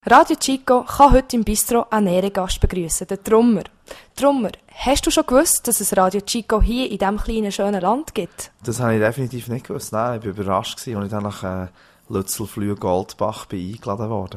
Radio Chico kann heute im Bistro einen Ehrengast begrüßen, den Trummer. Trummer, hast du schon gewusst, dass es Radio Chico hier in diesem kleinen, schönen Land gibt? Das habe ich definitiv nicht gewusst. Nein, ich war überrascht, als ich dann nach Lützelflüh-Goldbach eingeladen wurde.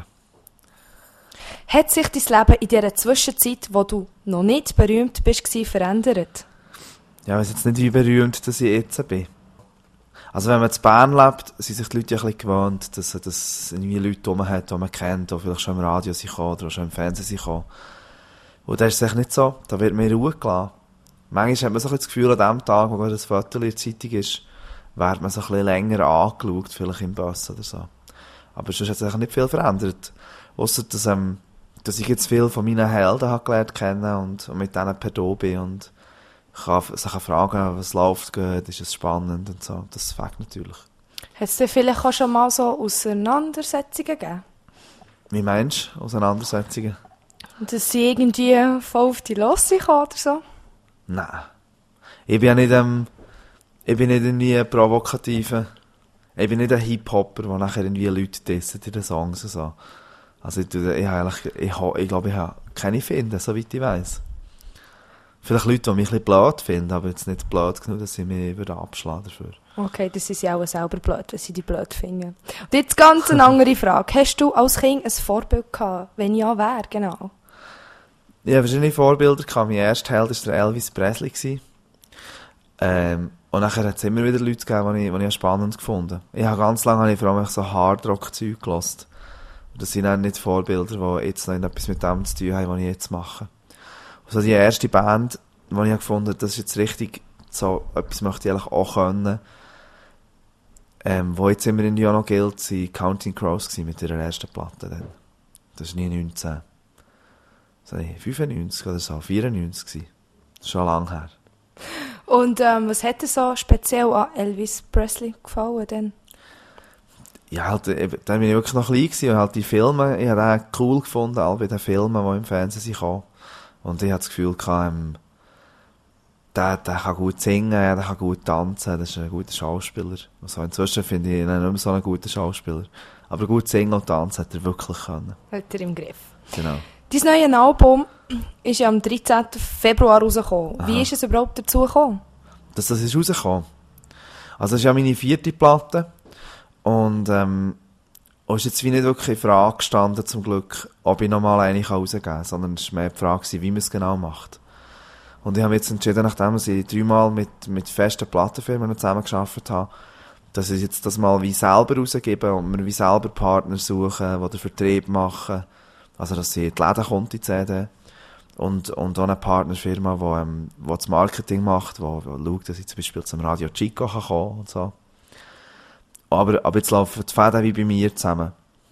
Hat sich dein Leben in dieser Zwischenzeit, wo du noch nicht berühmt bist, verändert? Ja, ich weiß jetzt nicht, wie berühmt dass ich jetzt bin. Also wenn man in Bern lebt, sind sich die Leute ja ein bisschen gewöhnt, dass irgendwie Leute rum hat, die man kennt, die vielleicht schon im Radio sind oder schon im Fernsehen sind. Und das ist es nicht so. Da wird mir Ruhe gelassen. Manchmal hat man so ein das Gefühl, an dem Tag, wo gerade ein Foto in der Zeitung ist, wird man so ein bisschen länger angeschaut, vielleicht im Bus oder so. Aber sonst hat sich nicht viel verändert. Ausser, dass ich jetzt viel von meinen Helden habe gelernt kennen und mit denen per Du bin und sich fragen, was läuft gut, ist es spannend und so. Das fängt natürlich. Hat es dir vielleicht auch schon mal so Auseinandersetzungen gegeben? Wie meinst du, Auseinandersetzungen? Dass sie irgendwie voll auf die Losse kommen oder so? Nein. Ich bin ja nicht, ich bin nicht irgendwie ein provokativer, ich bin nicht ein Hip-Hopper, der nachher irgendwie Leute dissen in den Songs und so. Also ich glaube, ich habe keine Finden, soweit ich weiss. Vielleicht Leute, die mich ein bisschen blöd finden, aber jetzt nicht blöd genug, dass sie mich abschlagen dafür. Okay, das ist ja auch selber blöd, wenn sie dich blöd finden. Und jetzt ganz eine andere Frage. Hast du als Kind ein Vorbild gehabt? Wenn ja, wer genau? Ja, verschiedene Vorbilder gehabt. Mein erster Held war der Elvis Presley. Und nachher hat es immer wieder Leute gegeben, die ich spannend gefunden habe. Ich habe ganz lange vor allem so Hardrock-Zeug gehört. Das sind auch nicht Vorbilder, die jetzt noch etwas mit dem zu tun haben, was ich jetzt mache. Also die erste Band, die ich gefunden habe, das ist jetzt richtig, so etwas möchte ich eigentlich auch können, wo jetzt immer in auch noch gilt, sind Counting Crows mit ihrer ersten Platte dann. Das war nie 95 oder so, 94 war. Das ist schon lange her. Und was hat dir so speziell an Elvis Presley gefallen denn? Ja, halt, dann bin ich wirklich noch klein gewesen und halt die Filme, ich habe auch cool gefunden, all bei den Filmen, die im Fernsehen kamen. Und ich hatte das Gefühl, der kann gut singen, der kann gut tanzen, das ist ein guter Schauspieler. Also inzwischen finde ich ihn nicht mehr so einen guten Schauspieler. Aber gut singen und tanzen hat er wirklich können. Hat er im Griff. Genau. Dein neues Album ist ja am 13. Februar rausgekommen. Aha. Wie ist es überhaupt dazu gekommen? Das ist rausgekommen. Also das ist ja meine 4. Platte. Und ist jetzt wie nicht wirklich in Frage gestanden, zum Glück, ob ich nochmal eine rausgeben kann, sondern es war mehr die Frage, wie man es genau macht. Und ich habe mich jetzt entschieden, nachdem ich 3-mal mit festen Plattenfirmen zusammengearbeitet habe, dass ich jetzt das mal wie selber rausgebe und mir wie selber Partner suchen, die den Vertrieb machen. Also, dass sie in die Läden kommt, die CD. Und auch eine Partnerfirma, die das Marketing macht, die schaut, dass ich zum Beispiel zum Radio Chico kommen kann und so. Aber jetzt laufen die Fäden wie bei mir zusammen.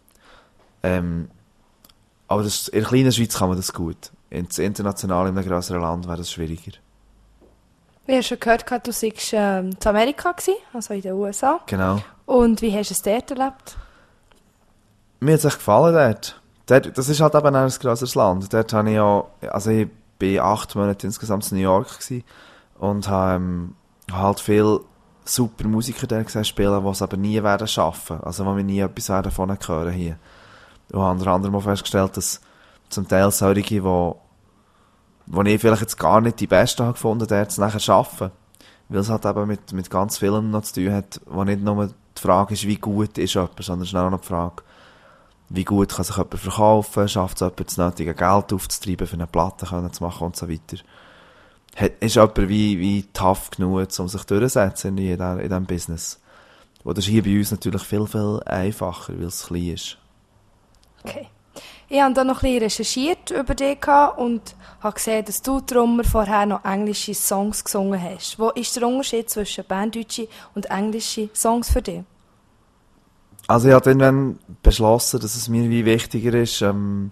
Aber in der kleinen Schweiz kann man das gut. International in einem grösseren Land wäre das schwieriger. Ich habe schon gehört, du warst in Amerika gewesen, also in den USA. Genau. Und wie hast du es dort erlebt? Mir hat es echt gefallen dort. Das ist halt eben ein grösseres Land. Dort habe ich ja, also ich war 8 Monate insgesamt in New York gewesen und habe halt viel super Musiker dort gesehen spielen, die es aber nie werden schaffen. Also, wo wir nie etwas werden davon hören hier. Und habe unter anderem auch festgestellt, dass zum Teil solche, wo ich vielleicht jetzt gar nicht die Besten habe gefunden, dort es nachher schaffen. Weil es halt eben mit ganz vielen noch zu tun hat, wo nicht nur die Frage ist, wie gut ist jemand, sondern es ist auch noch die Frage, wie gut kann sich jemand verkaufen, schafft es jemand das nötige Geld aufzutreiben, für eine Platte zu machen und so weiter. Ist jemand wie tough genug, um sich durchzusetzen in diesem Business? Und das ist hier bei uns natürlich viel, viel einfacher, weil es klein ist. Okay. Ich habe dann noch ein bisschen recherchiert über dich und habe gesehen, dass du Trummer vorher noch englische Songs gesungen hast. Wo ist der Unterschied zwischen berndeutsche und englische Songs für dich? Also ich habe irgendwann beschlossen, dass es mir wie wichtiger ist, können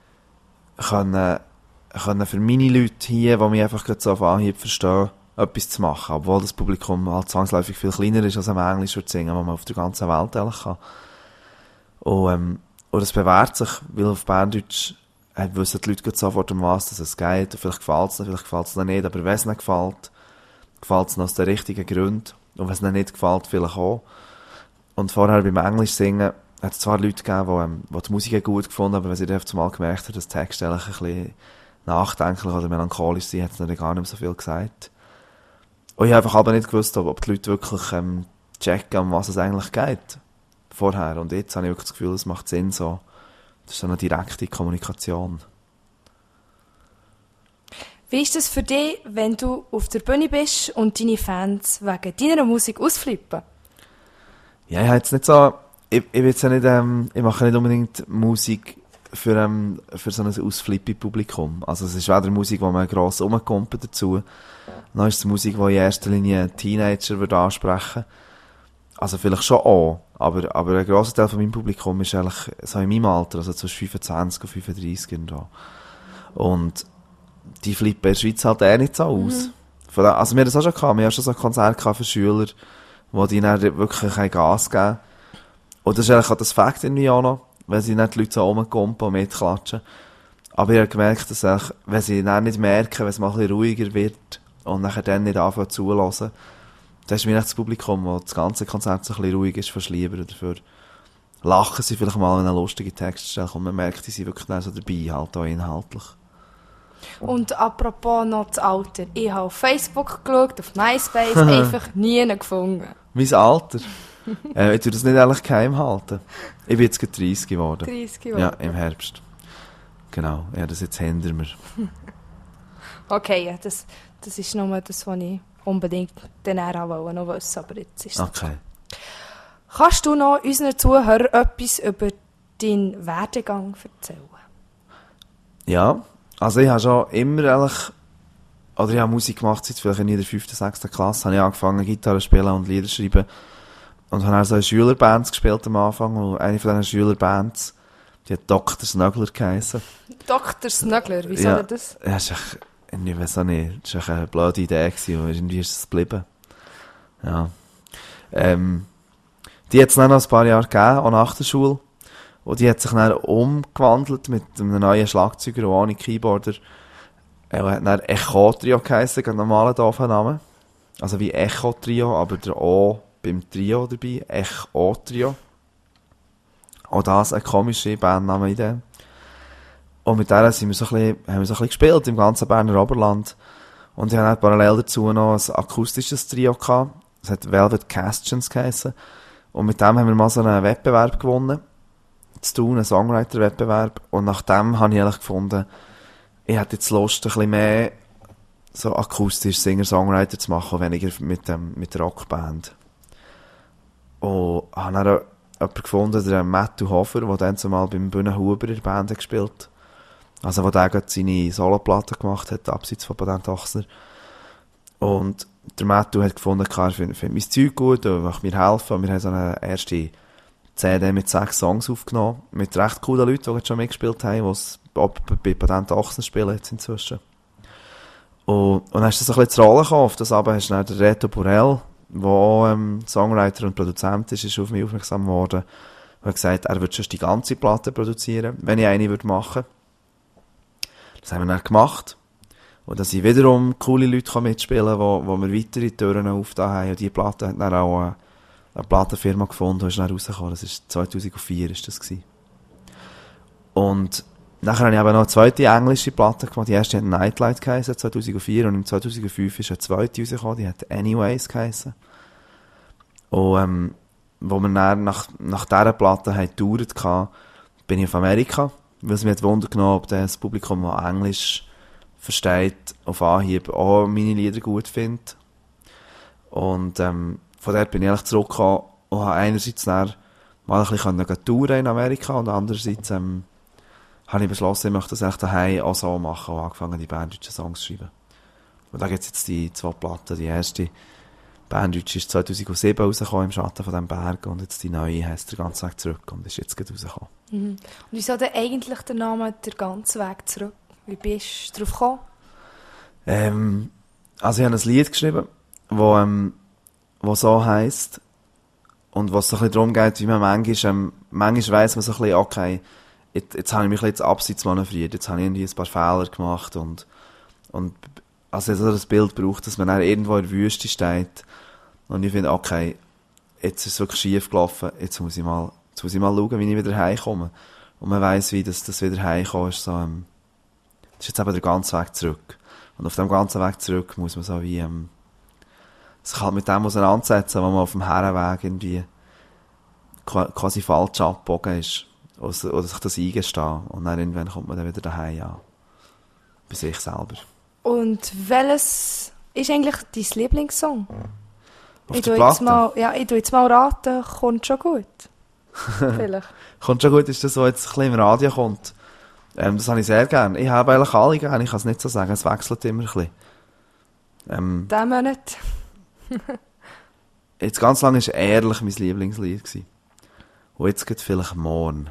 für meine Leute hier, die mich einfach so auf Anhieb verstehen, etwas zu machen. Obwohl das Publikum halt zwangsläufig viel kleiner ist, als am Englisch würde singen, wo man auf der ganzen Welt eigentlich kann. Und das bewährt sich, weil auf Berndeutsch wissen die Leute sofort, um was es geht. Und vielleicht gefällt es ihnen, vielleicht gefällt es ihnen nicht. Aber wenn es ihnen gefällt, gefällt es ihnen aus den richtigen Gründen. Und wenn es ihnen nicht gefällt, vielleicht auch. Und vorher beim Englisch singen hat es zwar Leute gegeben, die die Musik gut gefunden haben, aber wenn sie dann auf einmal gemerkt haben, dass die Texte eigentlich ein bisschen nachdenklich oder melancholisch sind, hat es dann gar nicht mehr so viel gesagt. Und ich habe einfach aber nicht gewusst, ob die Leute wirklich checken, um was es eigentlich geht. Vorher. Und jetzt habe ich wirklich das Gefühl, es macht Sinn so. Das ist so eine direkte Kommunikation. Wie ist das für dich, wenn du auf der Bühne bist und deine Fans wegen deiner Musik ausflippen? Ja, ich habe jetzt nicht so... Ich will jetzt ja nicht... ich mache nicht unbedingt Musik für so ein Ausflipping-Publikum. Also es ist weder Musik, wo man gross rumkommt dazu, noch ist es Musik, die in erster Linie Teenager würde ansprechen. Also vielleicht schon auch, aber ein grosser Teil von meinem Publikum ist eigentlich so in meinem Alter, also zwischen 25 und 35 irgendwo. Und die flippen in der Schweiz halt nicht so aus. Also wir haben das auch schon gehabt, wir haben schon so ein Konzert gehabt für Schüler, wo die dann wirklich ein Gas geben. Und das ist eigentlich auch das Fakt irgendwie auch noch, wenn sie nicht die Leute so rumkommen und mitklatschen. Aber ich habe gemerkt, dass eigentlich, wenn sie dann nicht merken, wenn es mal ein bisschen ruhiger wird und nachher dann nicht anfangen zulassen, dann ist mir nicht das Publikum, wo das ganze Konzert so ein bisschen ruhig ist, fast lieber. Oder dafür lachen sie vielleicht mal, wenn eine lustige Textstelle kommt. Man merkt, die sind wirklich dann so dabei, halt auch inhaltlich. Und apropos noch das Alter. Ich habe auf Facebook geschaut, auf MySpace, einfach nie gefunden. Mein Alter? Ich tue das nicht ehrlich geheim halten. Ich bin jetzt gerade 30 geworden. 30 geworden? Ja, im Herbst. Genau, ja, das jetzt hinter mir. Okay, ja, das ist nur das, was ich unbedingt dann auch noch wissen, aber jetzt ist es okay. So. Kannst du noch unseren Zuhörern etwas über deinen Werdegang erzählen? Ja, also ich habe schon immer eigentlich, oder ich habe Musik gemacht, seit vielleicht in der 5., 6. Klasse, habe ich angefangen Gitarre zu spielen und Lieder zu schreiben. Und habe auch so in Schülerbands gespielt am Anfang, und eine von diesen Schülerbands, die hat Dr. Snuggler geheissen. Dr. Snuggler, wieso ja, das? Ja, das ist echt, ich weiß auch nicht, das war eine blöde Idee gewesen, und irgendwie ist es geblieben. Ja. Die hat es dann noch ein paar Jahre gegeben, auch nach der Schule. Und die hat sich dann umgewandelt mit einem neuen Schlagzeuger und ohne Keyboarder. Er hat dann Echo Trio geheissen, einen normalen Dorfnamen. Also wie Echo Trio, aber der O beim Trio dabei. Echo Trio. Auch das eine komische Bandname-Idee. Und mit der haben wir so ein bisschen gespielt im ganzen Berner Oberland. Und ich hatte parallel dazu noch ein akustisches Trio gehabt. Das hat Velvet Castions geheissen. Und mit dem haben wir mal so einen Wettbewerb gewonnen. Zu tun, einen Songwriter-Wettbewerb. Und nach dem habe ich eigentlich gefunden, ich hätte jetzt Lust, ein bisschen mehr so akustisch Singer-Songwriter zu machen, weniger mit der Rockband. Und habe dann jemanden gefunden, der Matthew Hofer, der dann zumal beim Bühnenhuber in der Band hat gespielt. Also, wo der gerade seine Soloplatte gemacht hat, abseits von Patent Ochsner. Und der Matthew hat gefunden, er findet mein Zeug gut, er möchte mir helfen. Wir haben so eine erste CD mit 6 Songs aufgenommen, mit recht coolen Leuten, die schon mitgespielt haben, die es bei Patent Ochsner spielen jetzt inzwischen. Und dann ist das ein bisschen zu Rollen gekommen. Auf das aber hast du dann der Reto Borel, der auch Songwriter und Produzent ist auf mich aufmerksam geworden. Er hat gesagt, er würde schon die ganze Platte produzieren, wenn ich eine machen würde. Das haben wir dann gemacht. Und da sind wiederum coole Leute mitspielen, wo wir weitere Türen aufgetan haben. Und diese Platte hat dann auch eine Plattenfirma gefunden, die ist dann rausgekommen. Das war 2004 ist das gewesen. Und nachher habe ich aber noch eine zweite englische Platte gemacht. Die erste hat Nightlight geheissen, 2004. Und im 2005 ist eine zweite rausgekommen, die hat Anyways geheissen. Und wo wir dann nach dieser Platte getourt hatten, bin ich auf Amerika. Weil es mich wundern genommen, ob das Publikum, das Englisch versteht, auf Anhieb auch meine Lieder gut findet. Und von dort bin ich eigentlich zurückgekommen und habe einerseits dann mal ein bisschen touren in Amerika und andererseits habe ich beschlossen, ich möchte das echt daheim auch so machen und angefangen, die berndeutschen Songs zu schreiben. Und da gibt es jetzt die 2 Platten. Die erste Berndeutsche ist 2007 rausgekommen, im Schatten von diesem Berg, und jetzt die neue heisst «Der ganze Weg zurück» und ist jetzt gerade rausgekommen. Mhm. Und wieso denn eigentlich der Name «Der ganze Weg zurück»? Wie bist du darauf gekommen? Also ich habe ein Lied geschrieben, wo so heisst, und was so ein bisschen darum geht, wie man manchmal weiss man so ein bisschen, okay, jetzt habe ich mich ein bisschen abseits manövriert, jetzt habe ich irgendwie ein paar Fehler gemacht und also das Bild braucht, dass man dann irgendwo in der Wüste steht und ich finde, okay, jetzt ist es wirklich schief gelaufen, jetzt muss ich mal jetzt muss ich mal schauen, wie ich wieder heimkomme. Und man weiss, wie das wieder heimkommen ist, so, das ist jetzt eben der ganze Weg zurück. Und auf dem ganzen Weg zurück muss man so wie, sich halt mit dem auseinandersetzen, wo man auf dem Herrenweg irgendwie quasi falsch abgebogen ist. Oder sich das eingestehen. Und dann irgendwann kommt man dann wieder daheim an. Bei sich selber. Und welches ist eigentlich dein Lieblingssong? Auf der Platte? Ich tu jetzt mal raten, kommt schon gut. Vielleicht. Kommt schon gut, ist das, was jetzt ein bisschen im Radio kommt. Das habe ich sehr gerne. Ich habe eigentlich alle gerne, ich kann es nicht so sagen, es wechselt immer ein bisschen. Diesen Monat. Jetzt ganz lange war ehrlich mein Lieblingslied gewesen. Und jetzt geht vielleicht morgen.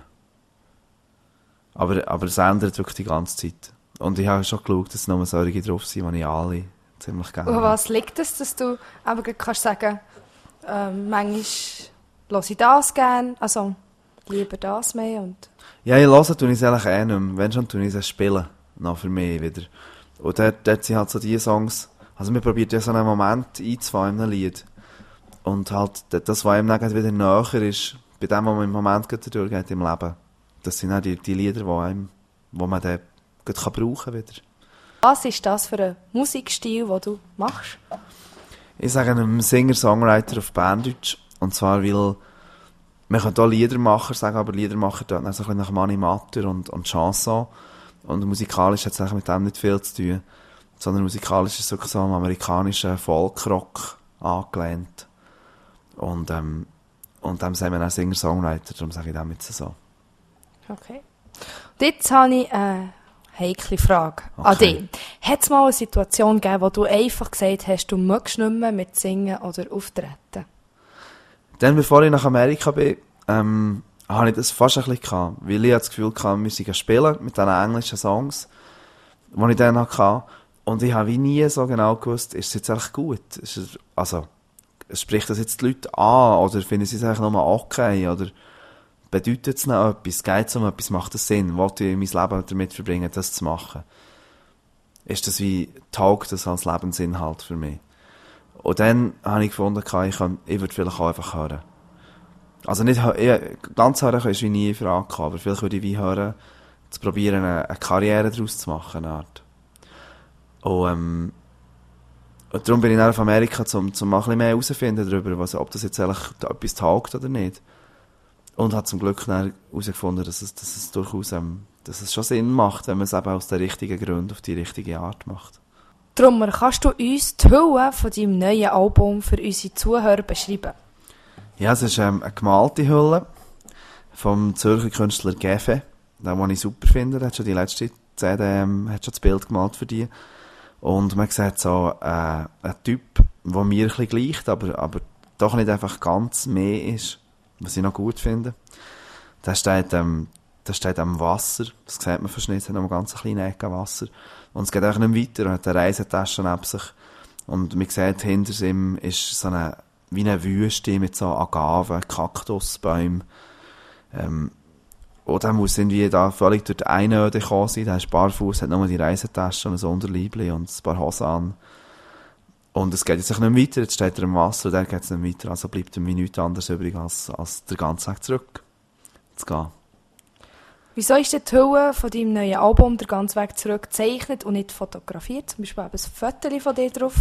Aber es ändert wirklich die ganze Zeit. Und ich habe schon geschaut, dass noch solche drauf sind, die ich alle ziemlich gerne Und was liegt es, dass du aber kannst sagen, manchmal höre ich das gerne, also lieber das mehr und... Ja, ich höre tue ich es eigentlich nicht mehr. Wenn schon, tue ich es spielen. Noch für mich wieder. Und dort sind halt so die Songs... Also man probiert ja so einen Moment einzufangen in einem Lied. Und halt das, was einem dann wieder näher ist, bei dem, was man im Moment durchgeht im Leben. Das sind auch die Lieder, die man dann brauchen kann wieder. Was ist das für ein Musikstil, den du machst? Ich sage einem Singer-Songwriter auf Berndeutsch. Und zwar, weil man kann auch Liedermacher sagen, aber Liedermacher tut dann so ein bisschen nach Mani Matter und Chanson. Und musikalisch hat es eigentlich mit dem nicht viel zu tun. Sondern musikalisch ist es wirklich so am amerikanischen Folkrock angelehnt. Und dem sagen wir auch Singer-Songwriter, darum sage ich dem jetzt so. Okay. Und jetzt habe ich eine heikle Frage an dich. Hat es mal eine Situation gegeben, wo du einfach gesagt hast, du möchtest nicht mehr mit Singen oder Auftreten? Dann, bevor ich nach Amerika bin, habe ich das fast ein bisschen gehabt. Weil ich das Gefühl hatte, wir müssen spielen mit diesen englischen Songs, die ich dann hatte. Und ich habe wie nie so genau gewusst, ist es jetzt eigentlich gut? Spricht das jetzt die Leute an? Oder finden sie es eigentlich nur okay? Oder bedeutet es noch etwas? Geht es um etwas? Macht es Sinn? Wollte ich mein Leben damit verbringen, das zu machen? Ist das wie, taugt das als Lebensinhalt für mich? Und dann habe ich gefunden, ich würde vielleicht auch einfach hören. Also nicht, ganz hören ist wie nie in Frage gekommen, aber vielleicht würde ich wie hören, zu probieren, eine Karriere daraus zu machen, eine Art. Und darum bin ich dann auf Amerika, um mal ein bisschen mehr herauszufinden darüber, ob das jetzt eigentlich etwas taugt oder nicht. Und habe zum Glück dann herausgefunden, dass es durchaus dass es schon Sinn macht, wenn man es eben aus den richtigen Gründen auf die richtige Art macht. Darum kannst du uns die Hülle von deinem neuen Album für unsere Zuhörer beschreiben? Ja, es ist eine gemalte Hülle vom Zürcher Künstler Geffe, den ich super finde. Der hat schon die letzte CD hat schon das Bild gemalt für die. Und man sieht so einen Typ, der mir ein bisschen gleicht, aber doch nicht einfach ganz mehr ist, was ich noch gut finde. Der steht am Wasser, das sieht man fast nicht, es hat noch eine ganz kleine Ecke Wasser. Und es geht einfach nicht weiter, er hat eine Reisetasche neben sich. Und man sieht, hinter ihm ist so wie eine Wüste mit so Agaven, Kaktusbäumen. Und er muss irgendwie da völlig durch die Einöde gekommen sein. Der ist barfuß, hat nur die Reisetasche und ein Unterleibchen und ein paar Hosen an. Und es geht jetzt nicht mehr weiter, jetzt steht er im Wasser und dann geht es nicht weiter. Also bleibt ihm nichts anderes übrig, als der ganze Weg zurück zu gehen. Wieso ist denn die Hülle von deinem neuen Album «Der ganze Weg zurück» gezeichnet und nicht fotografiert? Zum Beispiel ein Foto von dir drauf?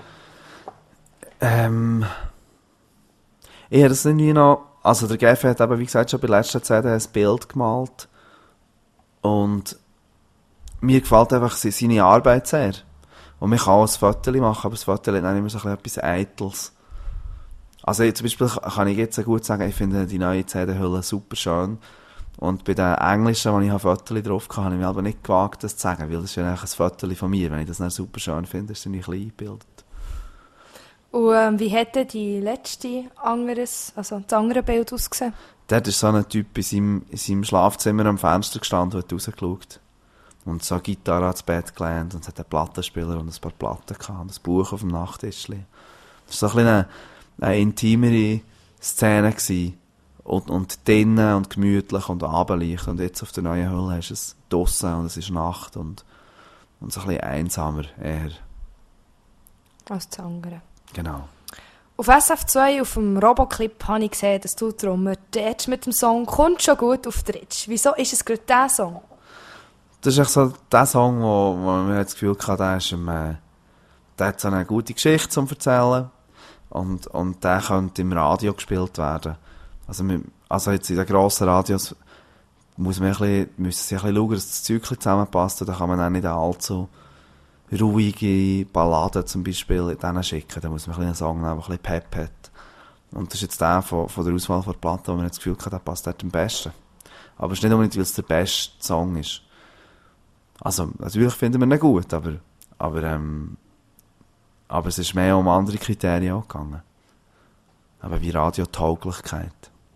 Ja, das sind irgendwie noch... Also der Geffe hat eben, wie gesagt, schon bei der letzten CD ein Bild gemalt. Und mir gefällt einfach seine Arbeit sehr. Und man kann auch ein Foto machen, aber das Foto hat dann immer so etwas Eitles. Also zum Beispiel kann ich jetzt gut sagen, ich finde die neue CD-Hülle super schön. Und bei den Englischen, wo ich ein Foto drauf hatte, habe ich mir aber nicht gewagt, das zu sagen, weil das ist ja eigentlich ein Foto von mir. Wenn ich das dann super schön finde, ist es nicht klein eingebildet. Und wie hätte die letzte das andere Bild ausgesehen? Dort ist so ein Typ in seinem Schlafzimmer am Fenster gestanden und hat rausgeschaut. Und so eine Gitarre ans Bett gelehnt und es hat einen Plattenspieler und ein paar Platten gehabt und ein Buch auf dem Nachttischchen. Das war so ein bisschen eine intimere Szene gewesen. Und drinnen und gemütlich und Abendlicht. Und jetzt auf der neuen Hülle hast du es draussen und es ist Nacht und so ein bisschen einsamer eher. Als das andere. Genau. Auf SF2, auf dem Roboclip, habe ich gesehen, dass du Trommer dort mit dem Song «Kommt schon gut» auftrittst. Wieso ist es gerade dieser Song? Das ist echt so der Song, wo man das Gefühl hatte, der hat so eine gute Geschichte zum Erzählen und der könnte im Radio gespielt werden. Also jetzt in den grossen Radios müssen sie ein bisschen schauen, dass das Zeug zusammenpasst, und da kann man auch nicht allzu ruhige Balladen zum Beispiel in denen schicken. Da muss man einen Song nehmen, der ein bisschen Pep hat. Und das ist jetzt der von der Auswahl der Platte, wo man das Gefühl hat, der passt dort am besten. Aber es ist nicht unbedingt, weil es der beste Song ist. Also, natürlich finden wir ihn gut, aber es ist mehr um andere Kriterien auch gegangen. Aber wie Radiotauglichkeit.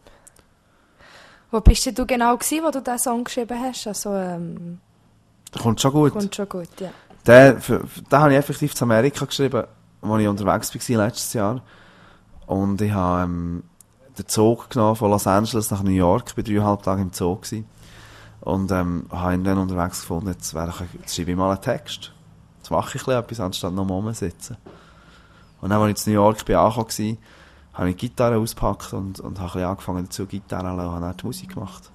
Wo bist du genau gewesen, wo du diesen Song geschrieben hast? Also, Der kommt schon gut. Kommt schon gut, ja. Den habe ich effektiv zu Amerika geschrieben, wo ich unterwegs war letztes Jahr. Und ich habe den Zug genommen von Los Angeles nach New York. Ich war 3,5 Tage im Zug gewesen. Und habe ihn dann unterwegs gefunden, jetzt schreibe ich mal einen Text. Jetzt mache ich etwas, anstatt noch rumsitzen. Und dann, als ich in New York angekommen war, habe ich die Gitarre ausgepackt und habe angefangen dazu Gitarre zu lassen und habe dann die Musik gemacht.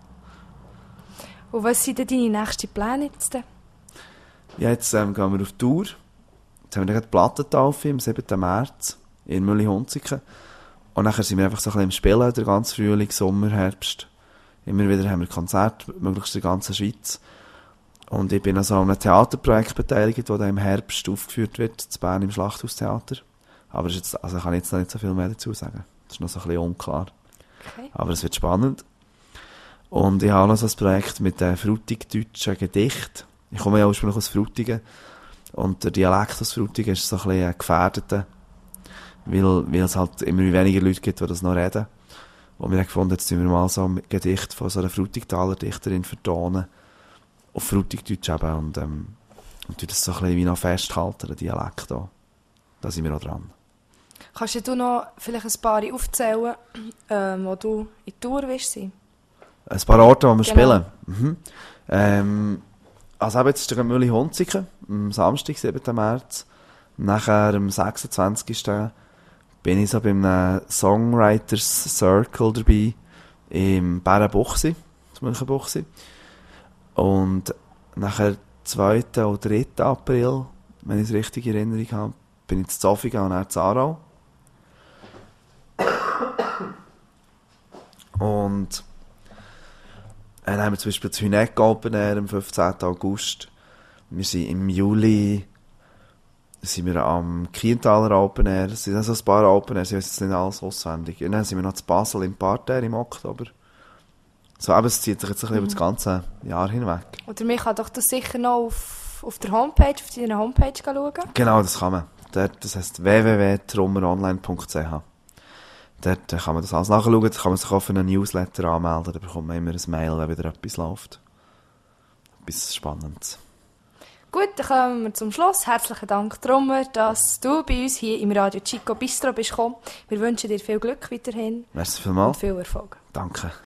Und was sind denn deine nächsten Pläne jetzt? Ja, jetzt gehen wir auf Tour. Jetzt haben wir gerade die Plattentaufe am 7. März in Mülli-Hunziken. Und dann sind wir einfach so ein bisschen im Spielen, der ganze Frühling, Sommer, Herbst. Immer wieder haben wir Konzerte, möglichst in der ganzen Schweiz. Und ich bin also an einem Theaterprojekt beteiligt, das im Herbst aufgeführt wird, in Bern im Schlachthaustheater. Aber ich kann jetzt noch nicht so viel mehr dazu sagen. Das ist noch so ein bisschen unklar. Okay. Aber es wird spannend. Und ich habe noch so ein Projekt mit frutig-deutschen Gedichten. Ich komme ja ursprünglich aus Frutigen. Und der Dialekt aus Frutigen ist so ein bisschen gefährdet, weil es halt immer weniger Leute gibt, die das noch reden. Und wir haben gefunden, jetzt tun wir mal so ein Gedicht von so einer Frutigtaler Dichterin vertonen. Auf Frutigdeutsch eben. Und tun das so ein bisschen wie noch festhalten, den Dialekt auch. Da sind wir auch dran. Kannst du noch vielleicht ein paar aufzählen, wo du in Tour willst sein? Ein paar Orte, wo wir Genau. spielen. Mhm. Also eben jetzt ist der Mülli-Hunziken, am Samstag, 7. März. Nachher am 26. bin ich so bei einem Songwriters Circle dabei im Bärenbuchsee, in Münchenbuchsee. Und nachher 2. und 3. April, wenn ich es richtig in Erinnerung habe, bin ich in Zofingen und dann in Aarau. Und dann haben wir zum Beispiel das Hüneck Open Air am 15. August. Wir sind im Juli am Kienthaler Open Air. Es sind also ein paar Open Airs, ich weiß jetzt nicht alles auswendig. Und dann sind wir noch zu Basel im Parterre im Oktober. So, aber es zieht sich jetzt ein bisschen über das ganze Jahr hinweg. Oder man kann doch das sicher noch auf der Homepage, auf deiner Homepage schauen. Genau, das kann man. Das heisst www.trommeronline.ch. Dort kann man das alles nachschauen, da kann man sich auch für einen Newsletter anmelden, da bekommt man immer ein Mail, wenn wieder etwas läuft. Etwas Spannendes. Gut, dann kommen wir zum Schluss. Herzlichen Dank, Trommer, dass du bei uns hier im Radio Chico Bistro bist gekommen. Wir wünschen dir viel Glück weiterhin Merci vielmals. und viel Erfolg. Danke.